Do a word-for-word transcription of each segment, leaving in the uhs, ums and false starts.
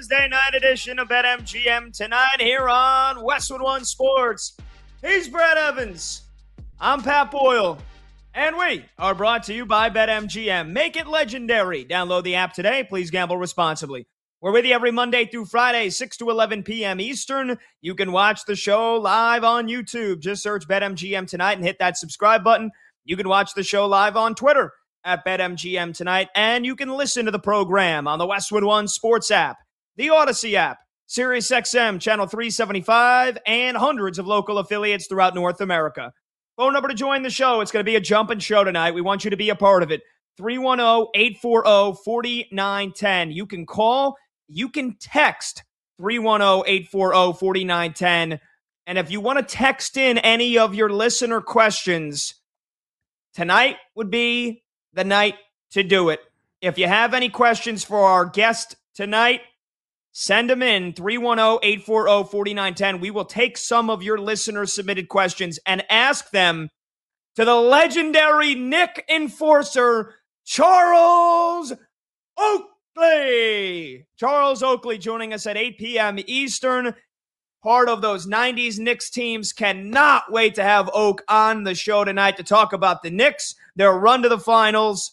Thursday night edition of BetMGM tonight here on Westwood One Sports. He's Brad Evans. I'm Pat Boyle. And we are brought to you by BetMGM. Make it legendary. Download the app today. Please gamble responsibly. We're with you every Monday through Friday, six to eleven p.m. Eastern. You can watch the show live on YouTube. Just search BetMGM tonight and hit that subscribe button. You can watch the show live on Twitter at BetMGM tonight. And you can listen to the program on the Westwood One Sports app, the Odyssey app, SiriusXM Channel three seventy-five, and hundreds of local affiliates throughout North America. Phone number to join the show. It's going to be a jumping show tonight. We want you to be a part of it. three one zero, eight four zero, four nine one zero. You can call. You can text three one zero, eight four zero, four nine one zero. And if you want to text in any of your listener questions, tonight would be the night to do it. If you have any questions for our guest tonight, send them in, three one zero, eight four zero, four nine one zero. We will take some of your listener-submitted questions and ask them to the legendary Nick Enforcer, Charles Oakley. Charles Oakley joining us at eight p.m. Eastern. Part of those nineties Knicks teams. Cannot wait to have Oak on the show tonight to talk about the Knicks, their run to the finals,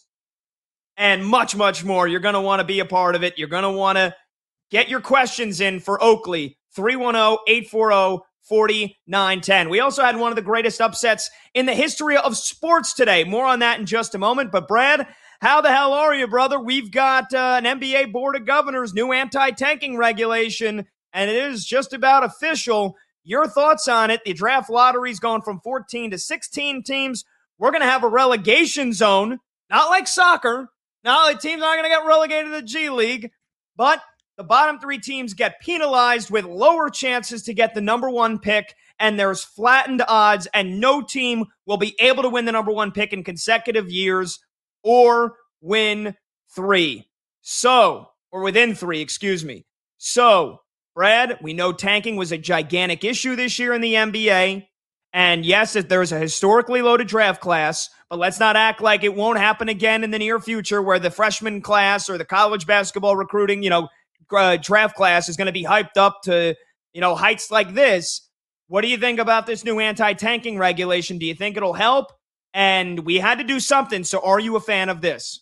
and much, much more. You're going to want to be a part of it. You're going to want to get your questions in for Oakley, three one zero, eight four zero, four nine one zero. We also had one of the greatest upsets in the history of sports today. More on that in just a moment. But Brad, how the hell are you, brother? We've got uh, an N B A Board of Governors, new anti-tanking regulation, and it is just about official. Your thoughts on it? The draft lottery's gone from fourteen to sixteen teams. We're going to have a relegation zone, not like soccer. Not like teams aren't going to get relegated to the G League, but the bottom three teams get penalized with lower chances to get the number one pick, and there's flattened odds, and no team will be able to win the number one pick in consecutive years or win three. So, or within three, excuse me. So, Brad, we know tanking was a gigantic issue this year in the N B A. And yes, there's a historically loaded draft class, but let's not act like it won't happen again in the near future where the freshman class or the college basketball recruiting, you know, uh, draft class is going to be hyped up to, you know, heights like this. What do you think about this new anti-tanking regulation? Do you think it'll help? And we had to do something. So are you a fan of this?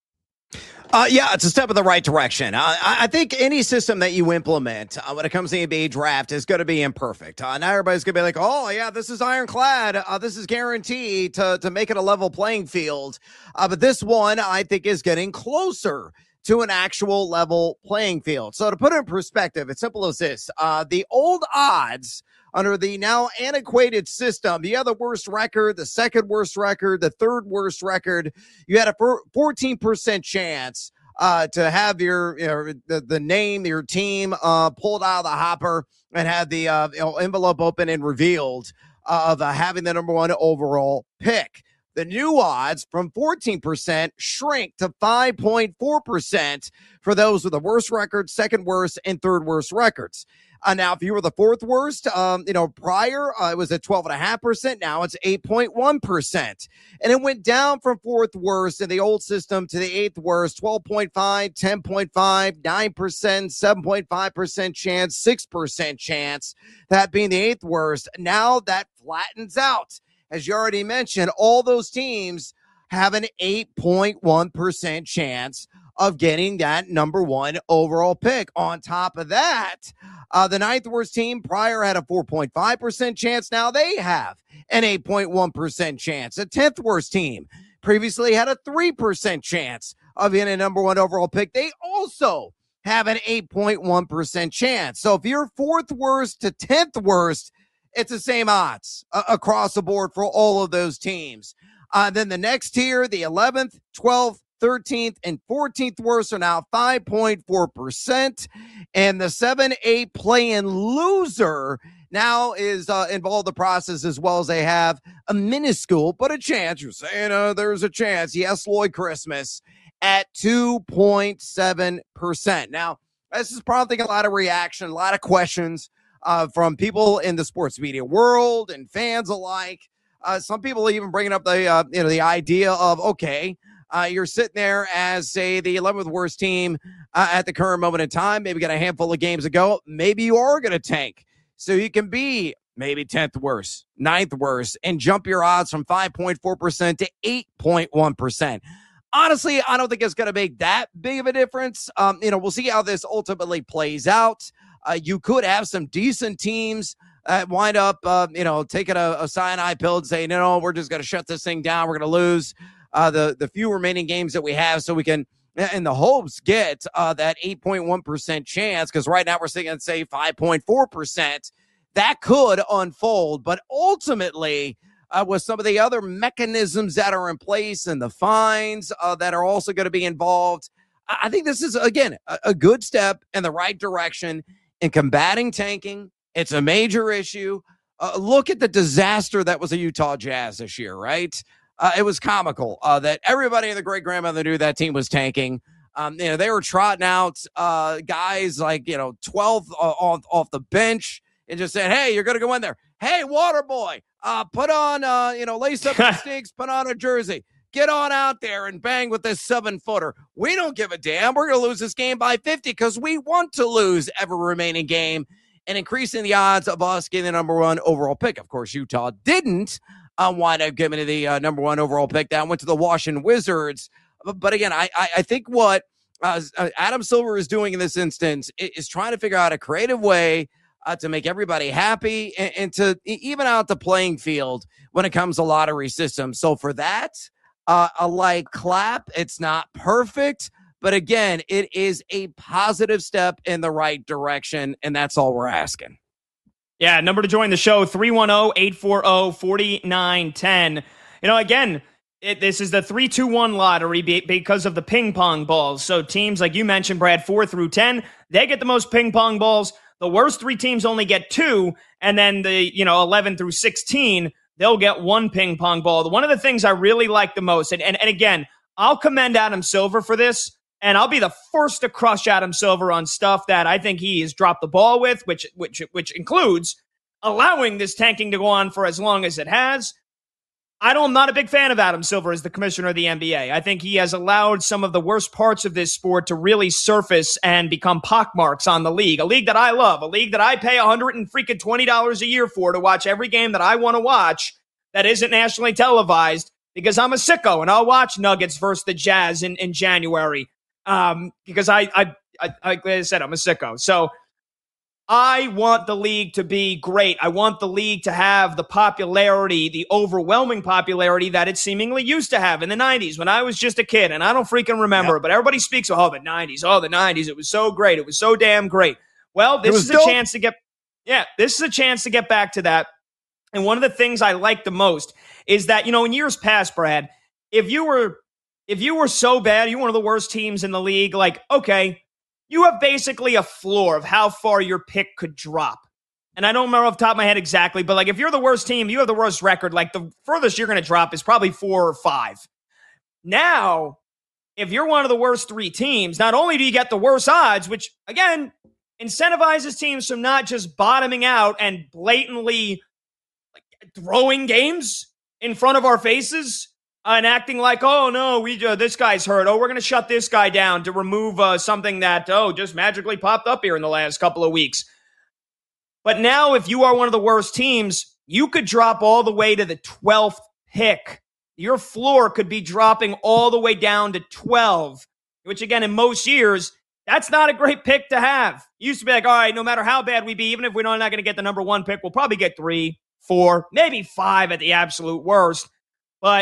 Uh, yeah, it's a step in the right direction. Uh, I think any system that you implement uh, when it comes to the N B A draft is going to be imperfect. Uh, now everybody's going to be like, oh, yeah, this is ironclad. Uh, this is guaranteed to, to make it a level playing field. Uh, but this one, I think, is getting closer to an actual level playing field. So to put it in perspective, it's simple as this. Uh, the old odds under the now antiquated system, you had the worst record, the second worst record, the third worst record. You had a fourteen percent chance uh, to have your, you know, the, the name, your team uh, pulled out of the hopper and had the uh, you know, envelope open and revealed uh, of uh, having the number one overall pick. The new odds from fourteen percent shrink to five point four percent for those with the worst record, second worst, and third worst records. Uh, now, if you were the fourth worst, um, you know, prior, uh, it was at twelve point five percent. Now it's eight point one percent. And it went down from fourth worst in the old system to the eighth worst, twelve point five, ten point five, nine percent, seven point five percent chance, six percent chance, that being the eighth worst. Now that flattens out. As you already mentioned, all those teams have an eight point one percent chance of getting that number one overall pick. On top of that, uh, the ninth worst team prior had a four point five percent chance. Now they have an eight point one percent chance. The tenth worst team previously had a three percent chance of getting a number one overall pick. They also have an eight point one percent chance. So if you're fourth worst to tenth worst, it's the same odds uh, across the board for all of those teams. Uh, then the next tier, the eleventh, twelfth, thirteenth, and fourteenth worst are now five point four percent. And the seven eight play-in loser now is uh, involved in the process as well, as they have a minuscule, but a chance. You're saying uh, there's a chance. Yes, Lloyd Christmas at two point seven percent. Now, this is prompting a lot of reaction, a lot of questions Uh, from people in the sports media world and fans alike. Uh, some people even bringing up the uh, you know the idea of, okay, uh, you're sitting there as, say, the eleventh worst team uh, at the current moment in time. Maybe got a handful of games to go. Maybe you are going to tank. So you can be maybe tenth worst, ninth worst, and jump your odds from five point four percent to eight point one percent. Honestly, I don't think it's going to make that big of a difference. Um, you know, we'll see how this ultimately plays out. Uh, you could have some decent teams uh, wind up, uh, you know, taking a, a cyanide pill and saying, no, no, we're just going to shut this thing down. We're going to lose uh, the, the few remaining games that we have so we can, in the hopes, get uh, that eight point one percent chance, because right now we're sitting at, say, five point four percent. That could unfold, but ultimately, uh, with some of the other mechanisms that are in place and the fines uh, that are also going to be involved, I think this is, again, a, a good step in the right direction in combating tanking. It's a major issue. Uh, look at the disaster that was the Utah Jazz this year, right? Uh, it was comical uh, that everybody and the great-grandmother knew that team was tanking. Um, you know, they were trotting out uh, guys like, you know, twelve uh, off, off the bench and just saying, hey, you're going to go in there. Hey, water boy, uh, put on, uh, you know, lace up your stinks, put on a jersey. Get on out there and bang with this seven-footer. We don't give a damn. We're going to lose this game by fifty because we want to lose every remaining game and increasing the odds of us getting the number one overall pick. Of course, Utah didn't uh, wind up giving the uh, number one overall pick. That went to the Washington Wizards. But, but again, I, I, I think what uh, Adam Silver is doing in this instance is, is trying to figure out a creative way Uh, to make everybody happy and, and to even out the playing field when it comes to lottery systems. So for that, uh, a light clap. It's not perfect, but again, it is a positive step in the right direction, and that's all we're asking. Yeah, number to join the show, three one zero, eight four zero, four nine one zero. You know, again, It, this is the three two one lottery be, because of the ping pong balls. So teams, like you mentioned, Brad, four through ten, they get the most ping pong balls. The worst three teams only get two, and then the, you know, eleven through sixteen, they'll get one ping pong ball. One of the things I really like the most, and, and, and again, I'll commend Adam Silver for this, and I'll be the first to crush Adam Silver on stuff that I think he has dropped the ball with, which which which includes allowing this tanking to go on for as long as it has. I don't, I'm not a big fan of Adam Silver as the commissioner of the N B A. I think he has allowed some of the worst parts of this sport to really surface and become pockmarks on the league. A league that I love, a league that I pay one hundred twenty dollars a year for to watch every game that I want to watch that isn't nationally televised because I'm a sicko and I'll watch Nuggets versus the Jazz in, in January um, because I, I, I, like I said, I'm a sicko. So I want the league to be great. I want the league to have the popularity, the overwhelming popularity that it seemingly used to have in the nineties when I was just a kid. And I don't freaking remember, yep. But everybody speaks of, oh, the nineties. Oh, the nineties. It was so great. It was so damn great. Well, this is a dope. chance to get, yeah, this is a chance to get back to that. And one of the things I like the most is that, you know, in years past, Brad, if you were, if you were so bad, you're one of the worst teams in the league, like, okay, you have basically a floor of how far your pick could drop. And I don't remember off the top of my head exactly, but like if you're the worst team, you have the worst record, like the furthest you're going to drop is probably four or five. Now, if you're one of the worst three teams, not only do you get the worst odds, which again, incentivizes teams from not just bottoming out and blatantly like, throwing games in front of our faces, and acting like, oh, no, we uh, this guy's hurt. Oh, we're going to shut this guy down to remove uh, something that, oh, just magically popped up here in the last couple of weeks. But now if you are one of the worst teams, you could drop all the way to the twelfth pick. Your floor could be dropping all the way down to twelve, which, again, in most years, that's not a great pick to have. It used to be like, all right, no matter how bad we be, even if we're not going to get the number one pick, we'll probably get three, four, maybe five at the absolute worst. But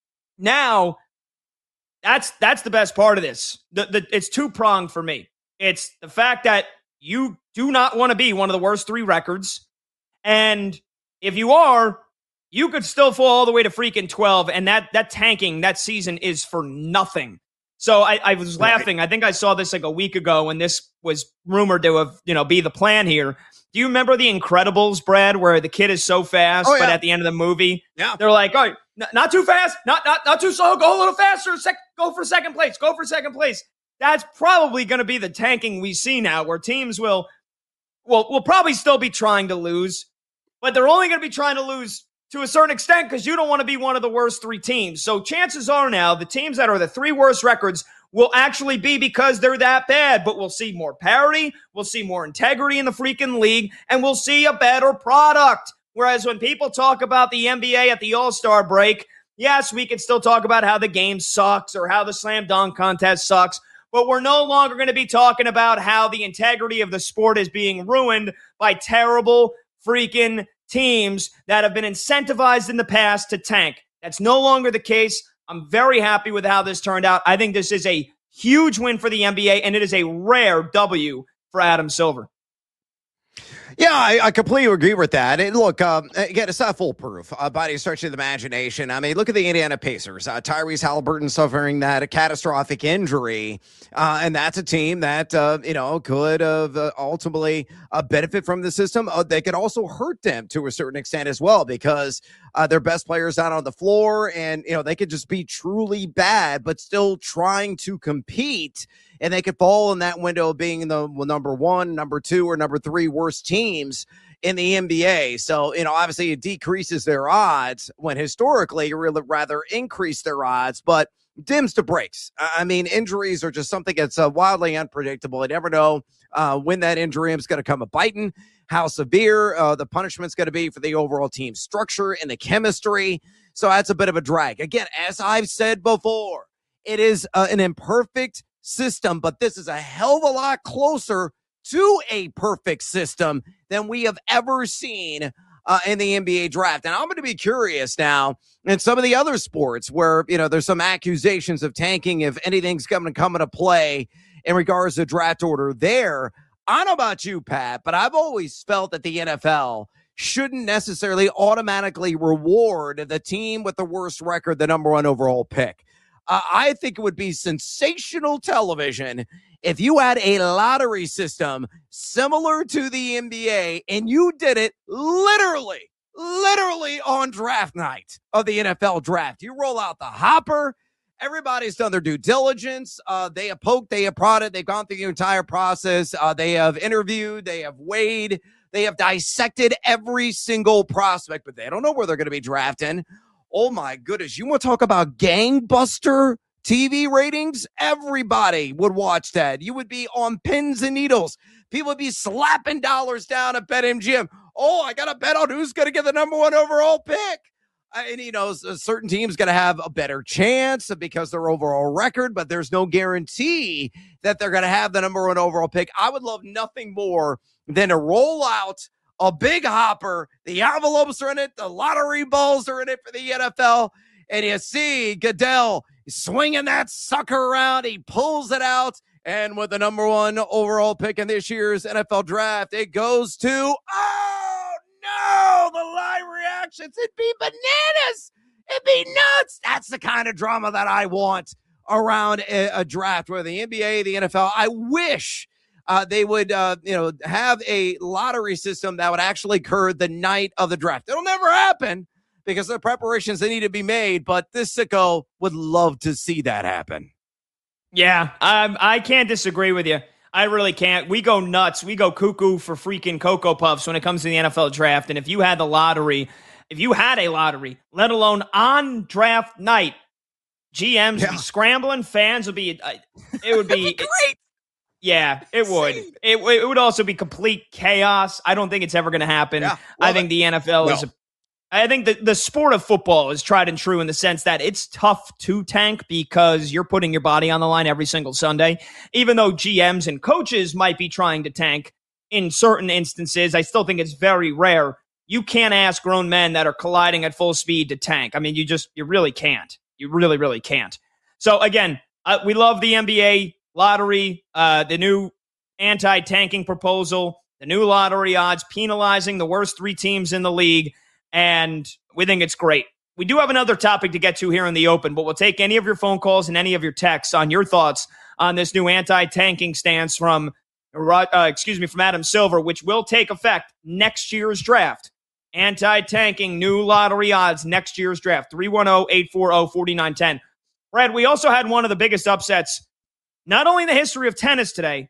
now, that's that's the best part of this. The, the, it's two-pronged for me. It's the fact that you do not want to be one of the worst three records. And if you are, you could still fall all the way to freaking twelve. And that that tanking, that season is for nothing. So I, I was laughing. I think I saw this like a week ago when this was rumored to have, you know, be the plan here. Do you remember The Incredibles, Brad, where the kid is so fast, oh, yeah. but at the end of the movie, yeah. they're like, all right, n- not too fast, not not not too slow, go a little faster, sec- go for second place, go for second place. That's probably going to be the tanking we see now, where teams will, will, will probably still be trying to lose, but they're only going to be trying to lose to a certain extent because you don't want to be one of the worst three teams. So chances are now the teams that are the three worst records will actually be because they're that bad, but we'll see more parity, we'll see more integrity in the freaking league, and we'll see a better product. Whereas when people talk about the N B A at the All-Star break, yes, we can still talk about how the game sucks or how the slam dunk contest sucks, but we're no longer going to be talking about how the integrity of the sport is being ruined by terrible freaking teams that have been incentivized in the past to tank. That's no longer the case. I'm very happy with how this turned out. I think this is a huge win for the N B A, and it is a rare W for Adam Silver. Yeah, I, I completely agree with that. And look, um, again, it's not foolproof uh, by any stretch of the imagination. I mean, look at the Indiana Pacers. Uh, Tyrese Halliburton suffering that catastrophic injury, uh, and that's a team that, uh, you know, could have uh, ultimately uh, benefit from the system. Uh, they could also hurt them to a certain extent as well because uh, their best players out on the floor, and, you know, they could just be truly bad, but still trying to compete. And they could fall in that window of being the number one, number two, or number three worst teams in the N B A. So, you know, obviously it decreases their odds when historically you really rather increase their odds, but dims to breaks. I mean, injuries are just something that's uh, wildly unpredictable. You never know uh, when that injury is going to come a biting, how severe uh, the punishment's going to be for the overall team structure and the chemistry. So that's a bit of a drag. Again, as I've said before, it is uh, an imperfect system, but this is a hell of a lot closer to a perfect system than we have ever seen uh, in the N B A draft. And I'm going to be curious now in some of the other sports where, you know, there's some accusations of tanking if anything's going to come into play in regards to draft order there. I don't know about you, Pat, but I've always felt that the N F L shouldn't necessarily automatically reward the team with the worst record, the number one overall pick. Uh, I think it would be sensational television if you had a lottery system similar to the N B A and you did it literally, literally on draft night of the N F L draft. You roll out the hopper. Everybody's done their due diligence. Uh, they have poked, they have prodded, they've gone through the entire process. Uh, they have interviewed, they have weighed, they have dissected every single prospect, but they don't know where they're going to be drafting. Oh, my goodness. You want to talk about gangbuster T V ratings? Everybody would watch that. You would be on pins and needles. People would be slapping dollars down at BetMGM. Oh, I got to bet on who's going to get the number one overall pick. And, you know, a certain team's going to have a better chance because their overall record, but there's no guarantee that they're going to have the number one overall pick. I would love nothing more than to roll out a big hopper. The envelopes are in it. The lottery balls are in it for the N F L. And you see Goodell swinging that sucker around. He pulls it out. And with the number one overall pick in this year's N F L draft, it goes to, oh, no, the live reactions. It'd be bananas. It'd be nuts. That's the kind of drama that I want around a, a draft where the N B A, the N F L, I wish Uh, they would, uh, you know, have a lottery system that would actually occur the night of the draft. It'll never happen because of the preparations that need to be made, but this sicko would love to see that happen. Yeah, um, I can't disagree with you. I really can't. We go nuts. We go cuckoo for freaking Cocoa Puffs when it comes to the N F L draft. And if you had the lottery, if you had a lottery, let alone on draft night, G Ms yeah. would be scrambling. Fans would be, uh, it would be, be great. Yeah, it would. It, it would also be complete chaos. I don't think it's ever going to happen. Yeah, well, I think the N F L well. is, a, I think the, the sport of football is tried and true in the sense that it's tough to tank because you're putting your body on the line every single Sunday. Even though G Ms and coaches might be trying to tank in certain instances, I still think it's very rare. You can't ask grown men that are colliding at full speed to tank. I mean, you just, you really can't. You really, really can't. So again, uh, we love the N B A lottery, uh, the new anti-tanking proposal, the new lottery odds penalizing the worst three teams in the league, and we think it's great. We do have another topic to get to here in the open, but we'll take any of your phone calls and any of your texts on your thoughts on this new anti-tanking stance from, uh, excuse me, from Adam Silver, which will take effect next year's draft. Anti-tanking new lottery odds next year's draft. three one zero, eight four zero, four nine one zero. Brad, we also had one of the biggest upsets not only in the history of tennis today,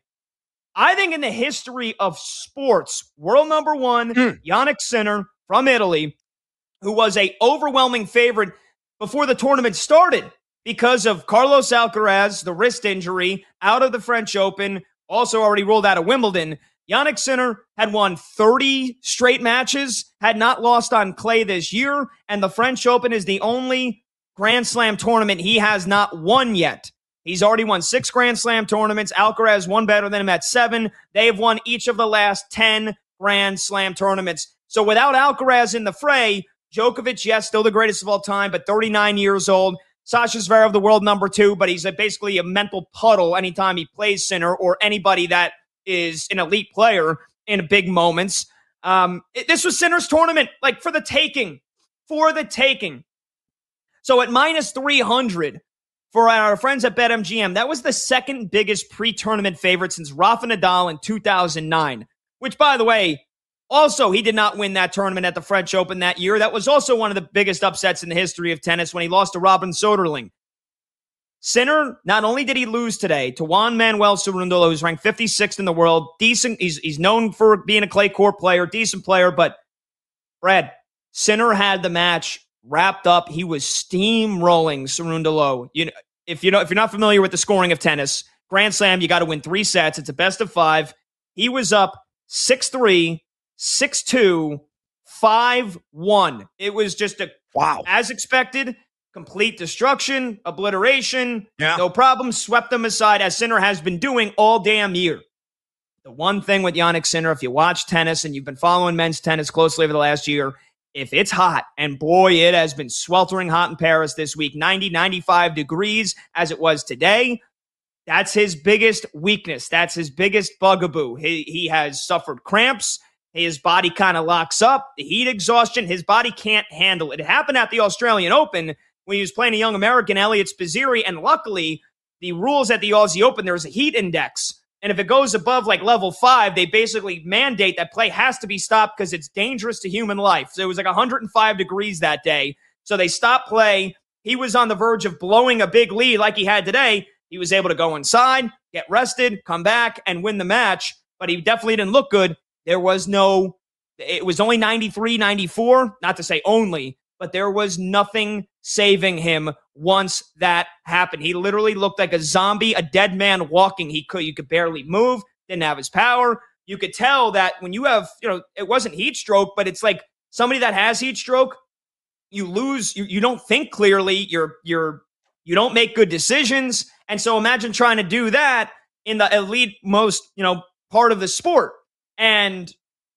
I think in the history of sports. World number one, mm. Jannik Sinner from Italy, who was a overwhelming favorite before the tournament started. because of Carlos Alcaraz, the wrist injury, out of the French Open, also already ruled out of Wimbledon. Jannik Sinner had won thirty straight matches, had not lost on clay this year, and the French Open is the only Grand Slam tournament he has not won yet. He's already won six Grand Slam tournaments. Alcaraz won better than him at seven. They've won each of the last ten Grand Slam tournaments. So without Alcaraz in the fray, Djokovic, yes, still the greatest of all time, but thirty-nine years old. Sasha Zverev, the world number two, but he's a, basically a mental puddle anytime he plays Sinner or anybody that is an elite player in big moments. Um, it, this was Sinner's tournament, like for the taking, for the taking. So at minus three hundred for our friends at BetMGM, that was the second biggest pre-tournament favorite since Rafa Nadal in two thousand nine, which, by the way, also, he did not win that tournament at the French Open that year. That was also one of the biggest upsets in the history of tennis when he lost to Robin Soderling. Sinner, not only did he lose today to Juan Manuel Cerundolo, who's ranked fifty-sixth in the world, decent, he's, he's known for being a clay court player, decent player, but Brad, Sinner had the match wrapped up. He was steamrolling Cerundolo. You know, if you know, if you're not familiar with the scoring of tennis, Grand Slam, you got to win three sets. It's a best of five. He was up six three. six two, five one. It was just a, wow, as expected, complete destruction, obliteration, yeah. no problem, swept them aside, as Sinner has been doing all damn year. The one thing with Jannik Sinner, if you watch tennis and you've been following men's tennis closely over the last year, if it's hot, and boy, it has been sweltering hot in Paris this week, ninety, ninety-five degrees as it was today, that's his biggest weakness. That's his biggest bugaboo. He, he has suffered cramps. His body kind of locks up. The heat exhaustion, his body can't handle it. It happened at the Australian Open when he was playing a young American, Elliot Spizzirri, and luckily, the rules at the Aussie Open, there's a heat index. And if it goes above like level five, they basically mandate that play has to be stopped because it's dangerous to human life. So it was like one hundred five degrees that day. So they stopped play. He was on the verge of blowing a big lead like he had today. He was able to go inside, get rested, come back, and win the match. But he definitely didn't look good. There was no, it was only ninety-three, ninety-four, not to say only, but there was nothing saving him once that happened. He literally looked like a zombie, a dead man walking. He could, you could barely move, didn't have his power. You could tell that when you have, you know, it wasn't heat stroke, but it's like somebody that has heat stroke, you lose, you, you don't think clearly, you're, you're, you don't make good decisions. And so imagine trying to do that in the elite most, you know, part of the sport. And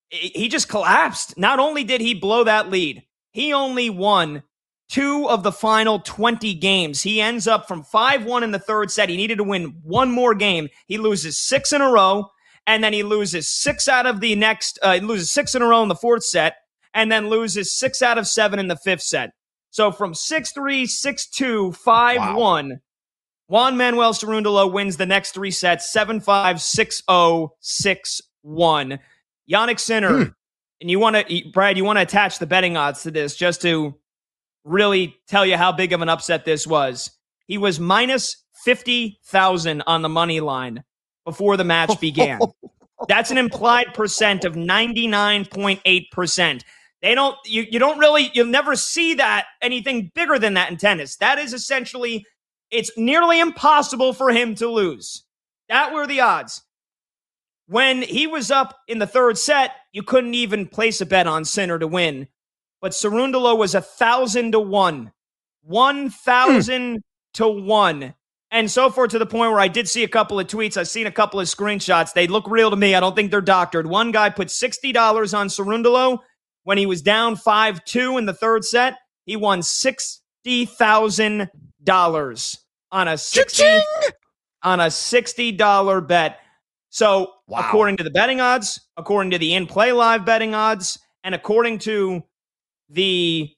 he just collapsed. Not only did he blow that lead, he only won two of the final twenty games. He ends up from five one in the third set. He needed to win one more game. He loses six in a row, and then he loses six out of the next, uh, he loses six in a row in the fourth set, and then loses six out of seven in the fifth set. So from six three, six two, five one, wow. Juan Manuel Cerundolo wins the next three sets, seven five, six oh, six one. Jannik Sinner, hmm. and you want to, Brad, you want to attach the betting odds to this just to really tell you how big of an upset this was. He was minus fifty thousand on the money line before the match began. That's an implied percent of ninety-nine point eight percent. They don't, you, you don't really, you'll never see that anything bigger than that in tennis. That is essentially, it's nearly impossible for him to lose. That were the odds. When he was up in the third set, you couldn't even place a bet on Sinner to win. But Cerundolo was a thousand to one. One thousand mm. to one. And so forth, to the point where I did see a couple of tweets. I've seen a couple of screenshots. They look real to me. I don't think they're doctored. One guy put sixty dollars on Cerundolo when he was down five two in the third set. He won sixty thousand dollars on a sixty dollars on a sixty dollars bet. So, wow. According to the betting odds, according to the in-play live betting odds, and according to the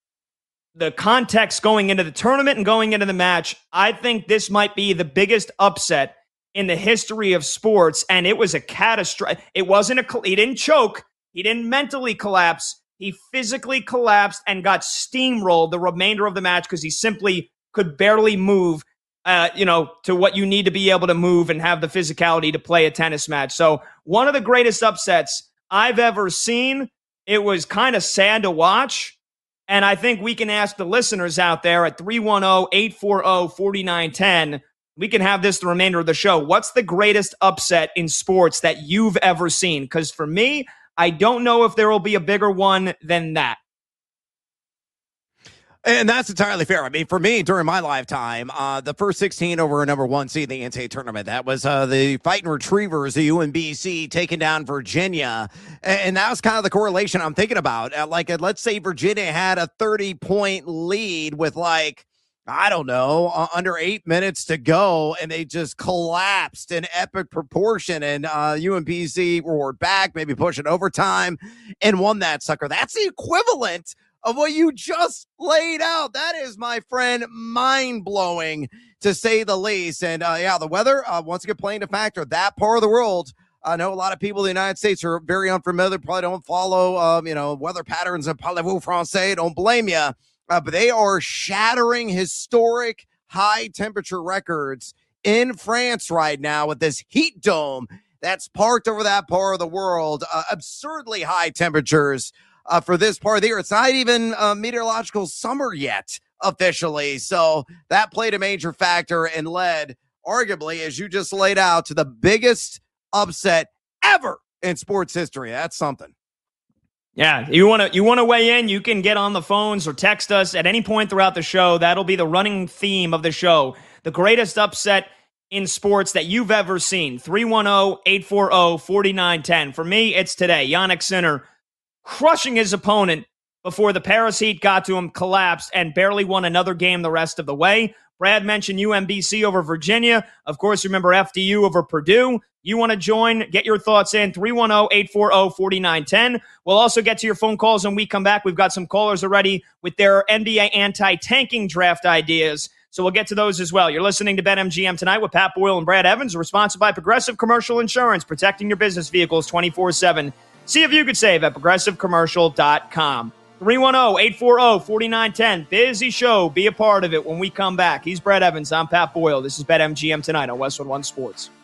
the context going into the tournament and going into the match, I think this might be the biggest upset in the history of sports, and it was a catastrophe. It wasn't a, he didn't choke, he didn't mentally collapse, he physically collapsed and got steamrolled the remainder of the match because he simply could barely move, uh, you know, to what you need to be able to move and have the physicality to play a tennis match. So one of the greatest upsets I've ever seen. It was kind of sad to watch. And I think we can ask the listeners out there at three one zero, eight four zero, four nine one zero. We can have this the remainder of the show. What's the greatest upset in sports that you've ever seen? Because for me, I don't know if there will be a bigger one than that. And that's entirely fair. I mean, for me, during my lifetime, uh, the first sixteen over a number one seed in the N C double A tournament, that was uh, the Fighting Retrievers, the U M B C, taking down Virginia. And that was kind of the correlation I'm thinking about. Uh, like, uh, let's say Virginia had a thirty-point lead with, like, I don't know, uh, under eight minutes to go, and they just collapsed in epic proportion. And uh, U M B C roared back, maybe pushing overtime, and won that sucker. That's the equivalent of what you just laid out. That is, my friend, mind-blowing, to say the least. And, uh, yeah, the weather, uh, once again, playing a factor. That part of the world, I know a lot of people in the United States are very unfamiliar, probably don't follow, um, you know, weather patterns of parlez-vous français. Don't blame you. Uh, but they are shattering historic high-temperature records in France right now with this heat dome that's parked over that part of the world. Uh, absurdly high temperatures Uh, for this part of the year. It's not even uh, meteorological summer yet officially. So that played a major factor and led, arguably, as you just laid out, to the biggest upset ever in sports history. That's something. Yeah, you want to you want to weigh in, you can get on the phones or text us at any point throughout the show. That'll be the running theme of the show. The greatest upset in sports that you've ever seen. three one zero, eight four zero, four nine one zero. For me, it's today. Jannik Sinner crushing his opponent before the Paris Heat got to him, collapsed, and barely won another game the rest of the way. Brad mentioned U M B C over Virginia. Of course, remember F D U over Purdue. You want to join? Get your thoughts in. three one zero, eight four zero, four nine one zero. We'll also get to your phone calls when we come back. We've got some callers already with their N B A anti-tanking draft ideas. So we'll get to those as well. You're listening to BetMGM Tonight with Pat Boyle and Brad Evans. We're sponsored by Progressive Commercial Insurance, protecting your business vehicles twenty-four seven. See if you could save at progressive commercial dot com. three one zero, eight four zero, four nine one zero. Busy show. Be a part of it when we come back. He's Brad Evans. I'm Pat Boyle. This is BetMGM Tonight on Westwood One Sports.